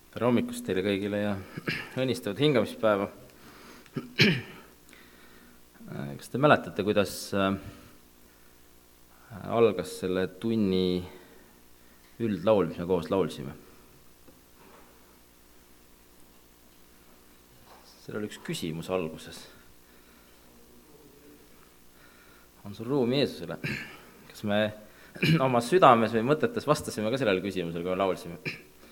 Tere hommikust teile kõigile ja õnnistavat hingamispäeva. Kas te mäletate, kuidas algas selle tunni üldlaul, mis me koos laulsime? Seal oli üks küsimus alguses. On sul ruumi Jeesusele? Kas me oma südames või mõtetes vastasime ka sellele küsimusele, kui me laulsime?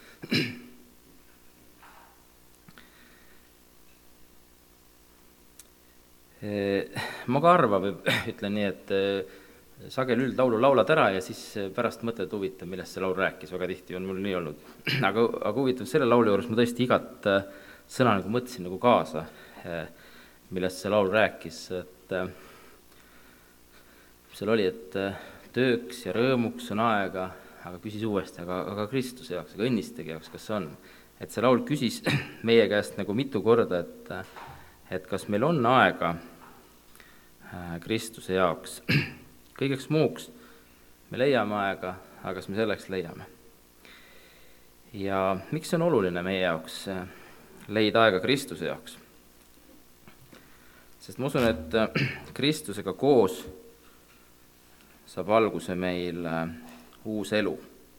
Ma ka arvan, ütlen nii, et sageli üldlaulu laulad ära ja siis pärast mõtled huvitav, millest see laul rääkis, väga tihti on mul nii olnud. Aga huvitav, selle laulu juures ma tõesti igat sõna nagu mõtlesin nagu kaasa, millest see laul rääkis. Et seal oli, et tööks ja rõõmuks on aega, aga küsis uuesti, aga Kristuse jaoks, aga õnnistegi jaoks, kas on. Et see laul küsis meie käest nagu mitu korda, et kas meil on aega Kristuse jaoks. Kõigeks muuks me leiame aega, aga kas me selleks leiame. Ja miks on oluline meie jaoks leida aega Kristuse jaoks? Sest ma usun, et Kristusega koos saab alguse meil uus elu.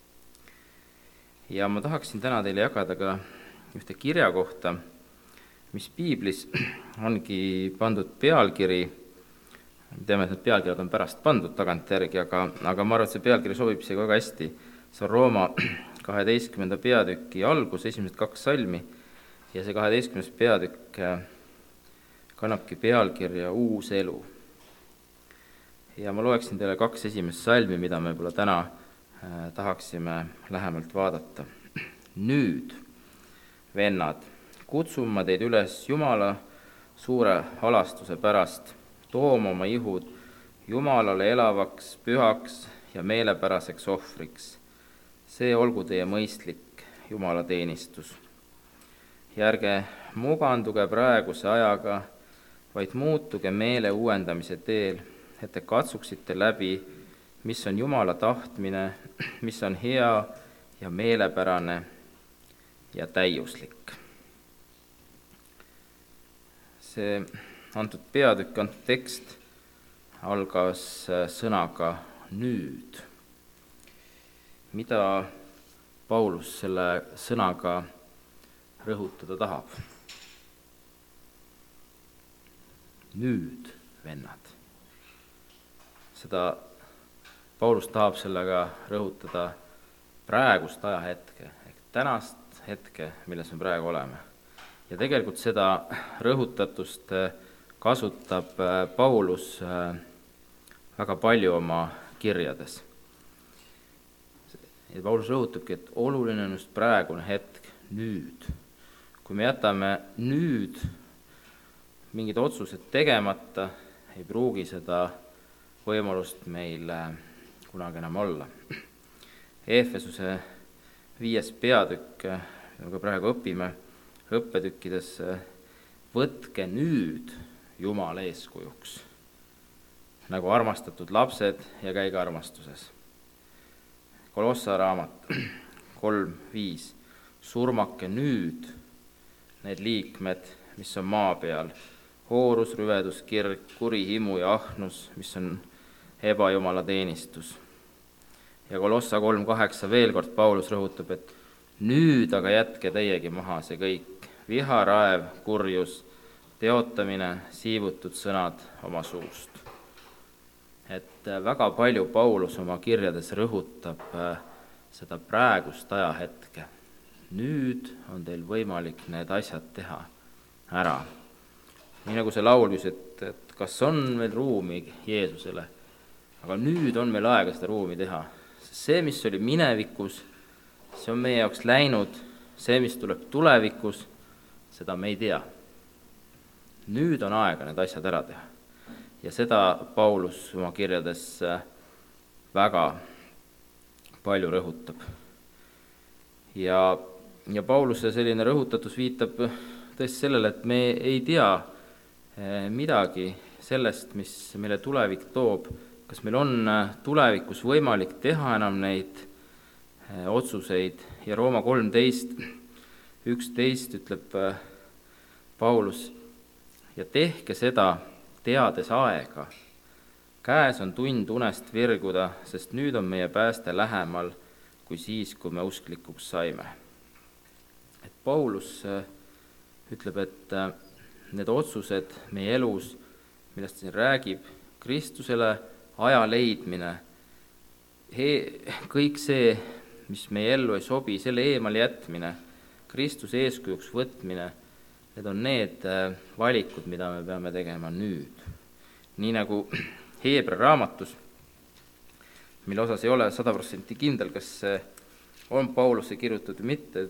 Ja ma tahaksin täna teile jagada ka ühte kirja kohta, mis piiblis ongi pandud pealkiri. Teame, et need pealkirjad on pärast pandud tagantjärgi, aga ma arvan, et see pealkiri sobib siia väga hästi. See on Rooma 12. peatüki algus, esimesed 2 salmi, ja see 12. peatükk kannabki pealkirja Uus elu. Ja ma loeksin teile 2 esimest salmi, mida me võib-olla täna tahaksime lähemalt vaadata. Nüüd, vennad, kutsun ma teid üles Jumala suure halastuse pärast, tooma oma ihud Jumalale elavaks, pühaks ja meelepäraseks ohvriks. See olgu teie mõistlik Jumala teenistus. Ja ärge muganduge praeguse ajaga, vaid muutuge meele uuendamise teel, et te katsuksite läbi, mis on Jumala tahtmine, mis on hea ja meelepärane ja täiuslik. See antud peatükk, antud tekst algas sõnaga nüüd. Mida Paulus selle sõnaga rõhutada tahab? Nüüd, vennad. Seda Paulus tahab sellega rõhutada praegust ajahetke, ehk tänast hetke, milles me praegu oleme. Ja tegelikult seda rõhutatust kasutab Paulus väga palju oma kirjades. Ja Paulus rõhutabki, et oluline on just praegune hetk, nüüd. Kui me jätame nüüd mingid otsused tegemata, ei pruugi seda võimalust meil kunagi enam olla. Eefesuse 5. peatükk, mida praegu õpime, õppetükkides, võtke nüüd Jumala eeskujuks, nagu armastatud lapsed ja käige armastuses. Kolossa raamat 3.5. Surmake nüüd need liikmed, mis on maa peal, hoorus, rüvedus, kirg, kuri himu ja ahnus, mis on ebajumala teenistus. Ja Kolossa 3.8 veel kord Paulus rõhutab, et nüüd aga jätke teiegi maha see kõik, viha, raev, kurjus, teotamine, siivutud sõnad oma suust. Et väga palju Paulus oma kirjades rõhutab seda praegust ajahetke. Nüüd on teil võimalik need asjad teha ära. Nii nagu see laulis, et kas on meil ruumi Jeesusele, aga nüüd on meil aega seda ruumi teha. See, mis oli minevikus, see on meie jaoks läinud, see, mis tuleb tulevikus, seda me ei tea. Nüüd on aega need asjad ära teha. Ja seda Paulus oma kirjades väga palju rõhutab. Ja Pauluse selline rõhutatus viitab tõesti sellele, et me ei tea midagi sellest, mis meile tulevik toob. Kas meil on tulevikus võimalik teha enam neid otsuseid. Ja Rooma 13 11 ütleb Paulus, ja tehke seda, teades aega. Käes on tund unest virguda, sest nüüd on meie pääste lähemal kui siis, kui me usklikuks saime. Et Paulus ütleb, et need otsused meie elus, millest ta siin räägib, Kristusele aja leidmine, kõik see, mis meie ellu ei sobi, selle eemale jätmine, Kristuse eeskujuks võtmine, need on need valikud, mida me peame tegema nüüd. Nii nagu Heebra raamatus, mille osas ei ole 100% kindel, kas see on Pauluse kirjutatud või mitte,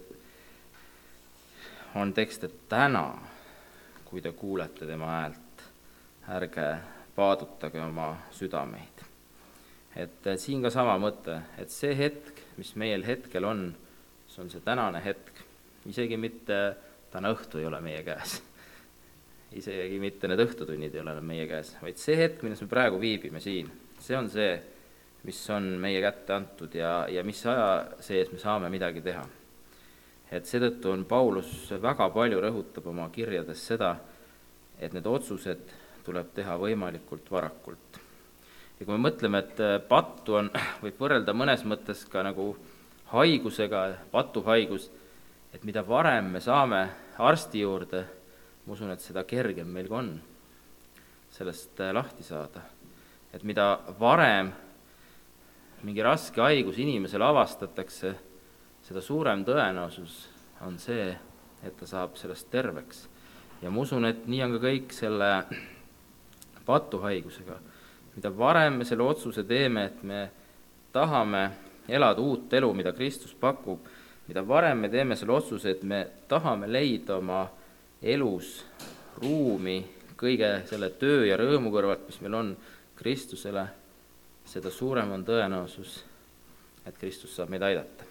on tekst, et täna, kui te kuulete tema häält, ärge paadutage oma südameid. Et siin ka sama mõte, et see hetk, mis meil hetkel on, see on see tänane hetk, isegi mitte täna õhtu ei ole meie käes, isegi mitte need õhtutunnid ei ole meie käes, vaid see hetk, milles me praegu viibime siin, see on see, mis on meie kätte antud ja mis aja sees me saame midagi teha. Et seetõttu on Paulus väga palju rõhutab oma kirjades seda, et need otsused tuleb teha võimalikult varakult. Ja kui me mõtleme, et pattu võib võrrelda mõnes mõttes ka nagu haigusega, patuhaigus, et mida varem me saame arsti juurde, ma usun, et seda kergem meil on sellest lahti saada. Et mida varem mingi raske haigus inimesele avastatakse, seda suurem tõenäosus on see, et ta saab sellest terveks. Ja ma usun, et nii on ka kõik selle patuhaigusega. Mida varem me selle otsuse teeme, et me tahame elada uut elu, mida Kristus pakub, mida varem me teeme selle otsuse, et me tahame leida oma elus ruumi kõige selle töö ja rõõmu kõrvalt, mis meil on Kristusele, seda suurem on tõenäosus, et Kristus saab meid aidata.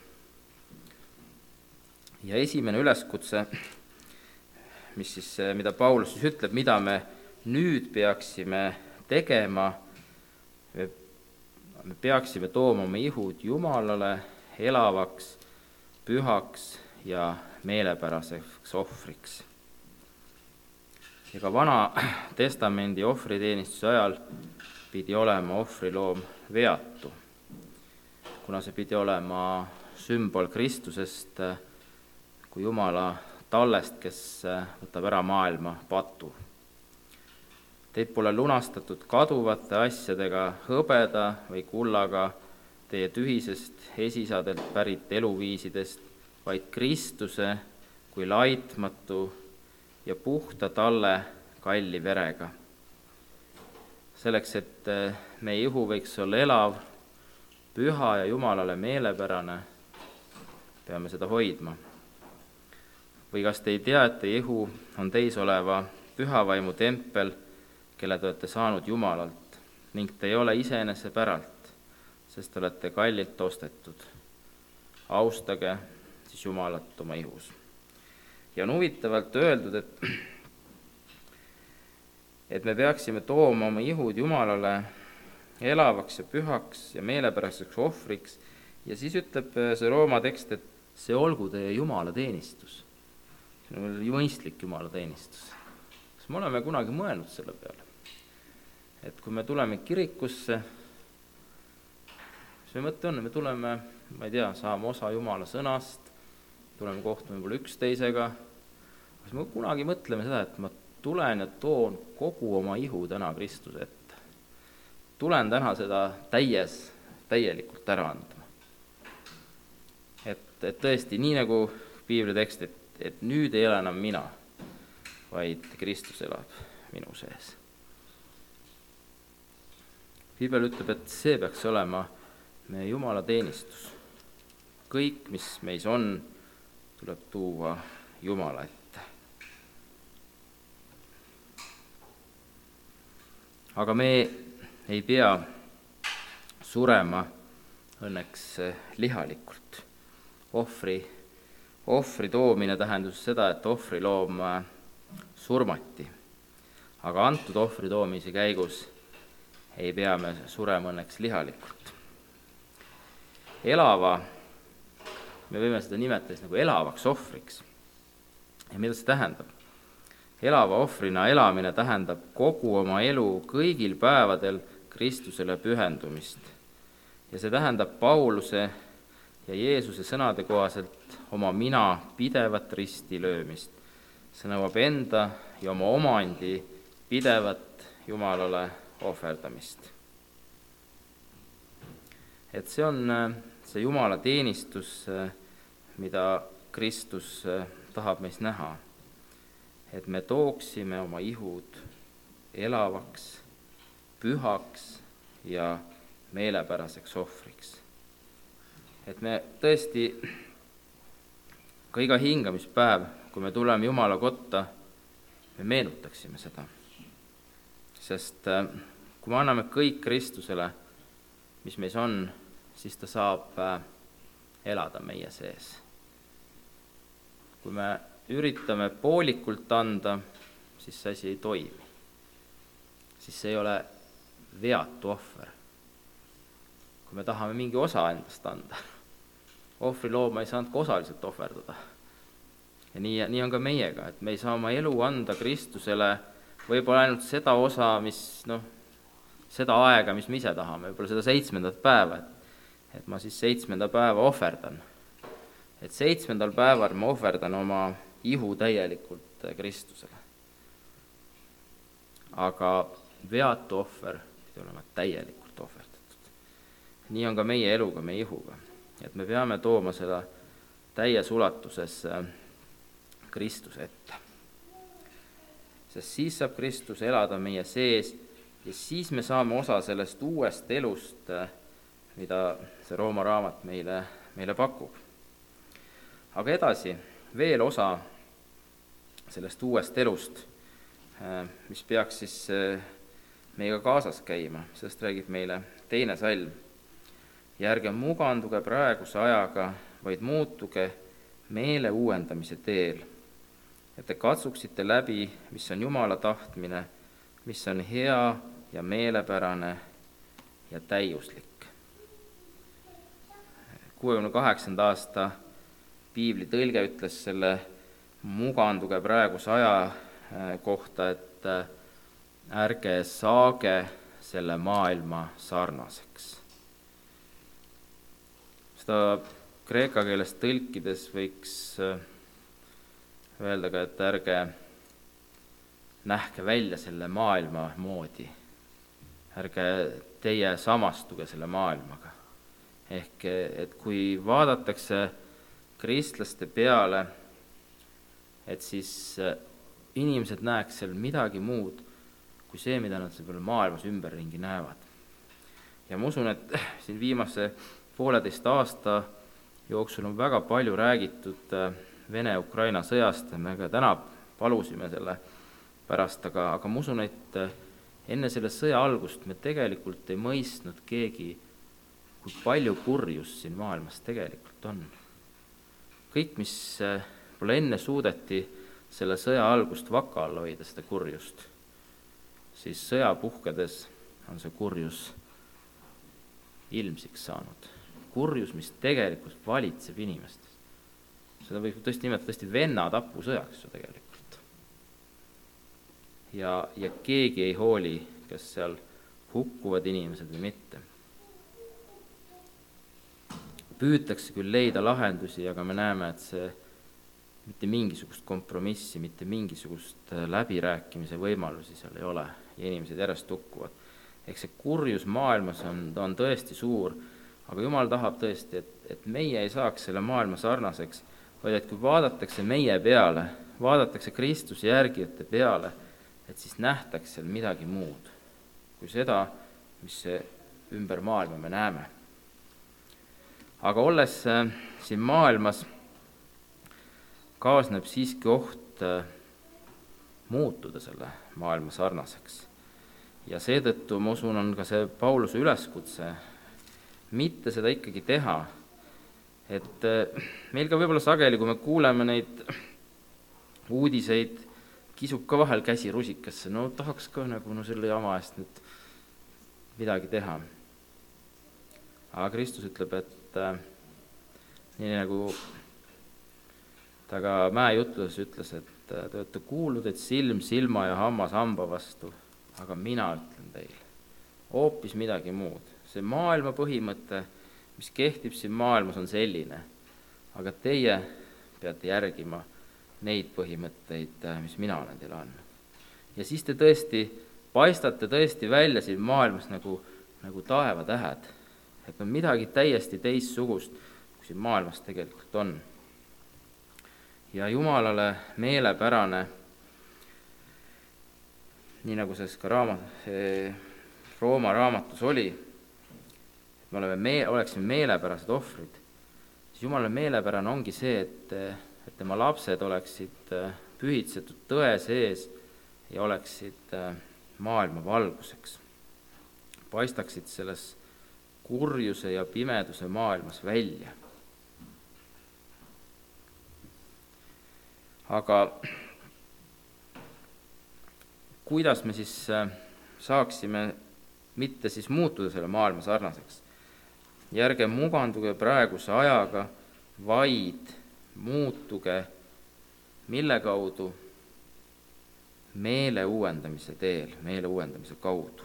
Ja esimene üleskutse, mida Paulus ütleb, mida me nüüd peaksime tegema, me peaksime tooma oma ihud Jumalale elavaks, pühaks ja meelepäraseks ohvriks. Ja ka Vana Testamendi ohvriteenistuse ajal pidi olema ohvriloom veatu, kuna see pidi olema sümbol Kristusest kui Jumala tallest, kes võtab ära maailma patu. Teid pole lunastatud kaduvate asjadega, hõbeda või kullaga, teie tühisest esisadelt pärit eluviisidest, vaid Kristuse kui laitmatu ja puhta talle kalli verega. Selleks, et meie ihu võiks olla elav, püha ja Jumalale meelepärane, peame seda hoidma. Või kas te ei tea, et teie ihu on teis oleva pühavaimu tempel, kelle te olete saanud Jumalalt, ning te ei ole iseenese päralt, sest te olete kallilt ostetud. Austage siis Jumalat oma ihus. Ja on huvitavalt öeldud, et me peaksime tooma oma ihud Jumalale elavaks ja pühaks ja meelepäraseks ohvriks, ja siis ütleb see Rooma tekst, et see olgu teie Jumala teenistus. See on mõistlik Jumala teenistus. Kas me oleme kunagi mõelnud selle peale? Et kui me tuleme kirikusse, mis me mõte on, me tuleme, ma ei tea, saame osa Jumala sõnast, tuleme kohtume võib-olla üksteisega, kas me kunagi mõtleme seda, et ma tulen ja toon kogu oma ihu täna Kristuse ette. Tulen täna seda täielikult ära andma. Et tõesti, nii nagu Piibli tekst, et nüüd ei ole enam mina, vaid Kristus elab minu sees. Piibel ütleb, et see peaks olema meie Jumala teenistus. Kõik, mis meis on, tuleb tuua Jumala ette. Aga me ei pea surema õnneks lihalikult. Ohvri toomine tähendus seda, et ohvriloom surmati. Aga antud ohvri toomise käigus ei pea me surema õnneks lihalikult. Elava, me võime seda nimetada nagu elavaks ohvriks. Ja mida see tähendab? Elava ohvrina elamine tähendab kogu oma elu kõigil päevadel Kristusele pühendumist. Ja see tähendab Pauluse ja Jeesuse sõnade kohaselt oma mina pidevat risti löömist. See nõuab enda ja oma omandi pidevat Jumalale ohverdamist. Et see on see Jumala teenistus, mida Kristus tahab meis näha. Et me tooksime oma ihud elavaks, pühaks ja meelepäraseks ohvriks. Et me tõesti ka iga hingamispäev, kui me tuleme Jumala kotta, me meenutaksime seda. Sest kui me anname kõik Kristusele, mis meis on, siis ta saab elada meie sees. Kui me üritame poolikult anda, siis see asi ei toimi. Siis see ei ole veatu ohver. Kui me tahame mingi osa endast anda, ohvrilooma ei saanud ka osaliselt ohverdada. Ja nii on ka meiega, et me ei saa oma elu anda Kristusele võib-olla ainult seda osa, seda aega, mis me ise tahame, võib-olla seda 7. päeva, et ma siis 7. päeva ohverdan. Et 7. päeval ma ohverdan oma ihu täielikult Kristusele. Aga veatu ohver pidi olema täielikult ohverdatud. Nii on ka meie eluga, meie ihuga. Et me peame tooma seda täies ulatuses Kristuse ette. Sest siis saab Kristus elada meie sees ja siis me saame osa sellest uuest elust, mida see Rooma raamat meile pakub. Aga edasi, veel osa sellest uuest elust, mis peaks siis meiega kaasas käima, sellest räägib meile 2. salm. Ja ärge muganduge praeguse ajaga, vaid muutuge meele uuendamise teel, et te katsuksite läbi, mis on Jumala tahtmine, mis on hea ja meelepärane ja täiuslik. 68. aasta piibli tõlge ütles selle muganduge praeguse aja kohta, et ärge saage selle maailma sarnaseks. Seda kreeka keeles tõlkides võiks öelda ka, et ärge nähke välja selle maailma moodi. Ärge teie samastuge selle maailmaga. Ehk, et kui vaadatakse kristlaste peale, et siis inimesed näeks seal midagi muud kui see, mida nad seal maailmas ümberringi näevad. Ja ma usun, et siin viimase 1,5 aasta jooksul on väga palju räägitud Vene-Ukraina sõjast, me ka täna palusime selle pärast, aga ma usun, et enne selle sõja algust me tegelikult ei mõistnud keegi, kui palju kurjust siin maailmas tegelikult on. Kõik, mis pole enne suudeti selle sõja algust vaka all hoida, seda kurjust, siis sõja puhkedes on see kurjus ilmsiks saanud. Kurjus, mis tegelikult valitseb inimestes. Seda võib tõesti nimetada vennatapusõjaks ju tegelikult. Ja keegi ei hooli, kas seal hukkuvad inimesed või mitte. Püütakse küll leida lahendusi, aga me näeme, et see mitte mingisugust kompromissi, mitte mingisugust läbirääkimise võimalusi seal ei ole ja inimesed järjest hukkuvad. Ehk see kurjus maailmas on tõesti suur, aga Jumal tahab tõesti, et meie ei saaks selle maailma sarnaseks, vaid et kui vaadatakse meie peale, vaadatakse Kristuse järgijate peale, et siis nähtaks seal midagi muud kui seda, mis ümber maailma me näeme. Aga olles siin maailmas, kaasneb siiski oht muutuda selle maailma sarnaseks. Ja seetõttu, ma usun, on ka see Pauluse üleskutse mitte seda ikkagi teha. Et meil ka võib-olla sageli, kui me kuuleme neid uudiseid, kisub ka vahel käsi rusikasse, tahaks ka selle jama eest nüüd midagi teha. Aga Kristus ütleb, et nii nagu ta ka mäejutluses ütles, et te olete kuulnud, et silm silma ja hammas hamba vastu, aga mina ütlen teile hoopis midagi muud. See maailma põhimõte, mis kehtib siin maailmas, on selline, aga teie peate järgima neid põhimõtteid, mis mina olen teile andnud. Ja siis te tõesti paistate tõesti välja siin maailmas nagu taevatähed, et on midagi täiesti teistsugust, kui siin maailmas tegelikult on. Ja Jumalale meelepärane, nii nagu selles ka Rooma raamatus oli, et me oleksime meelepärased ohvrid, siis Jumalale meelepärane ongi see, et tema lapsed oleksid pühitsetud tõe sees ja oleksid maailma valguseks, paistaksid selles kurjuse ja pimeduse maailmas välja. Aga kuidas me siis saaksime mitte siis muutuda selle maailma sarnaseks? Järge muganduge praeguse ajaga, vaid muutuge mille kaudu? Meele uuendamise teel, meele uuendamise kaudu.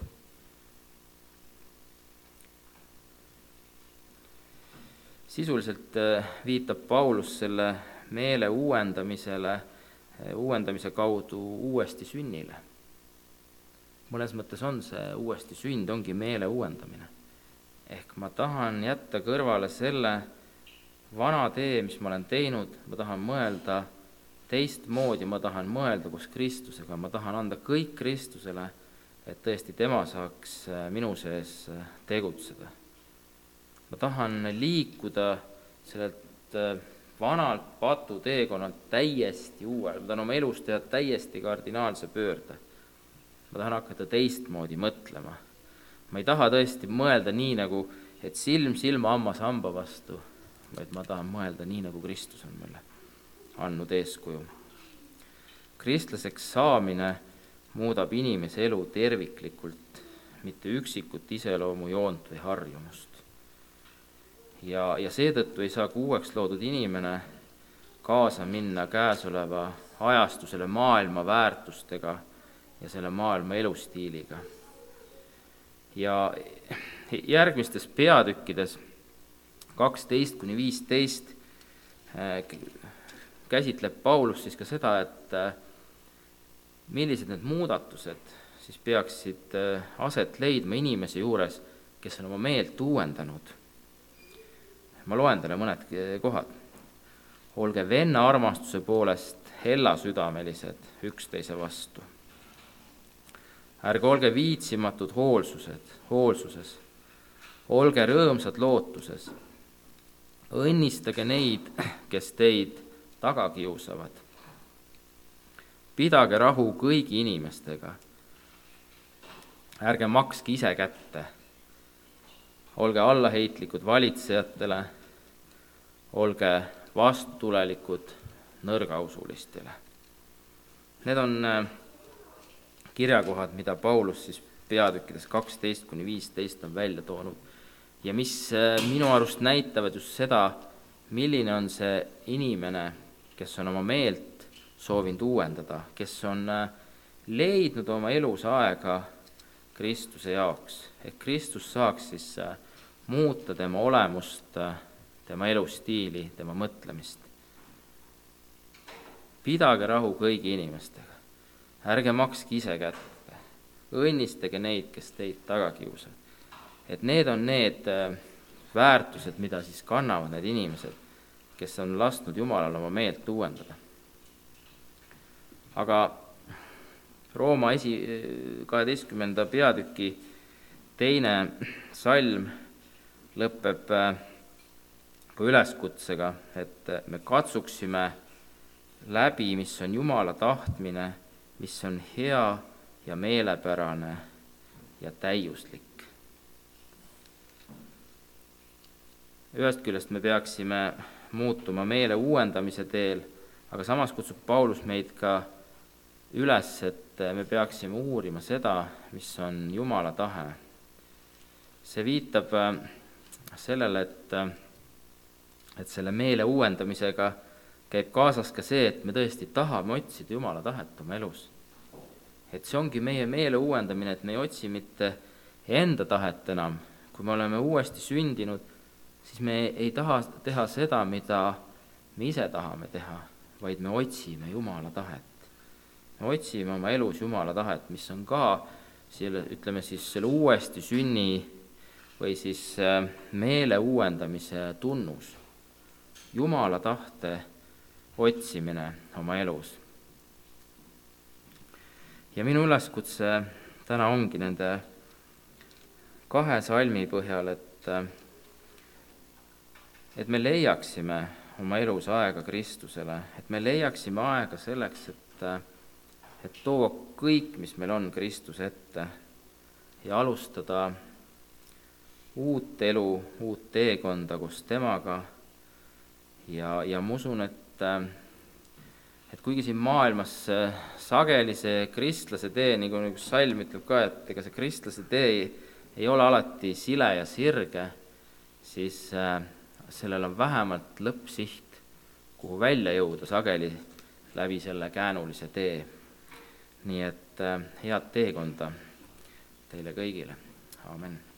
Sisuliselt viitab Paulus selle meele uuendamise kaudu uuesti sünnile. Mõnes mõttes on see uuesti sünd, ongi meele uuendamine. Ehk ma tahan jätta kõrvale selle vana tee, mis ma olen teinud, ma tahan mõelda teistmoodi, ma tahan mõelda koos Kristusega, ma tahan anda kõik Kristusele, et tõesti tema saaks minu sees tegutseda. Ma tahan liikuda sellelt vanalt patuteekonnalt täiesti uuel, ma tahan oma elus teha täiesti kardinaalse pöörde. Ma tahan hakata teistmoodi mõtlema. Ma ei taha tõesti mõelda nii nagu, et silm silma hammas hamba vastu, vaid ma tahan mõelda nii, nagu Kristus on mulle andnud eeskuju. Kristlaseks saamine muudab inimese elu terviklikult, mitte üksikut iseloomu joont või harjumust. Ja seetõttu ei saa uueks loodud inimene kaasa minna käesoleva ajastu selle maailma väärtustega ja selle maailma elustiiliga. Ja järgmistes peatükkides 12-15 käsitleb Paulus siis ka seda, et millised need muudatused siis peaksid aset leidma inimese juures, kes on oma meelt uuendanud. Ma loen teile mõned kohad. Olge venna armastuse poolest hellasüdamelised üksteise vastu. Ärge olge viitsimatud hoolsuses. Olge rõõmsad lootuses. Õnnistage neid, kes teid taga kiusavad. Pidage rahu kõigi inimestega. Ärge makske ise kätte. Olge allaheitlikud valitsejatele. Olge vastutulelikud nõrgausulistele. Need on kirjakohad, mida Paulus siis peatükkides 12-15 on välja toonud ja mis minu arust näitavad just seda, milline on see inimene, kes on oma meelt soovinud uuendada, kes on leidnud oma elus aega Kristuse jaoks, et Kristus saaks siis muuta tema olemust, tema elustiili, tema mõtlemist. Pidage rahu kõigi inimestega. Ärge makske ise kätte. Õnnistage neid, kes teid taga kiusavad. Et need on need väärtused, mida siis kannavad need inimesed, kes on lasknud Jumalal oma meelt uuendada. Aga Rooma 12. peatüki 2. salm lõpeb ka üleskutsega, et me katsuksime läbi, mis on Jumala tahtmine, mis on hea ja meelepärane ja täiuslik. Ühest küljest me peaksime muutuma meele uuendamise teel, aga samas kutsub Paulus meid ka üles, et me peaksime uurima seda, mis on Jumala tahe. See viitab sellele, et selle meele uuendamisega käib kaasas ka see, et me tõesti tahame otsida Jumala tahet oma elus. Et see ongi meie meele uuendamine, et me ei otsi mitte enda tahet enam. Kui me oleme uuesti sündinud, siis me ei taha teha seda, mida me ise tahame teha, vaid me otsime Jumala tahet. Me otsime oma elus Jumala tahet, mis on ka selle uuesti sünni või siis meele uuendamise tunnus. Jumala tahte otsimine oma elus. Ja minu üleskutse täna ongi nende 2 salmi põhjal, et me leiaksime oma elus aega Kristusele, et me leiaksime aega selleks, et tuua kõik, mis meil on, Kristuse ette ja alustada uut elu, uut teekonda koos temaga. Ja ma usun, et kuigi siin maailmas sageli see kristlase tee, nagu üks salm ütleb ka, et ega see kristlase tee ei ole alati sile ja sirge, siis sellel on vähemalt lõppsiht, kuhu välja jõuda sageli läbi selle käänulise tee. Nii et head teekonda teile kõigile. Amen.